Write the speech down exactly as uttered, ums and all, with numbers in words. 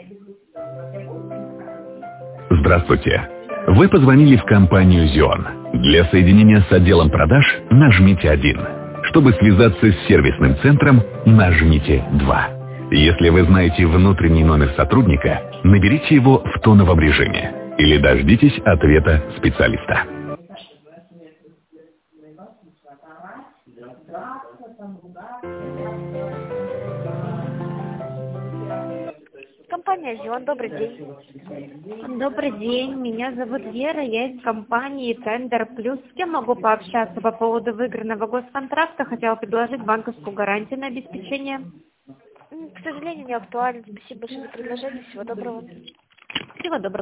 Здравствуйте. Вы позвонили в компанию «Зион». Для соединения с отделом продаж нажмите один. Чтобы связаться с сервисным центром, нажмите два. Если вы знаете внутренний номер сотрудника, наберите его в тоновом режиме или дождитесь ответа специалиста. Компания «Зион», добрый день. Добрый день, меня зовут Вера, я из компании «Тендер Плюс». С кем могу пообщаться по поводу выигранного госконтракта? Хотела предложить банковскую гарантию на обеспечение. М, К сожалению, не актуально. Спасибо большое за предложение. Всего доброго. Всего доброго.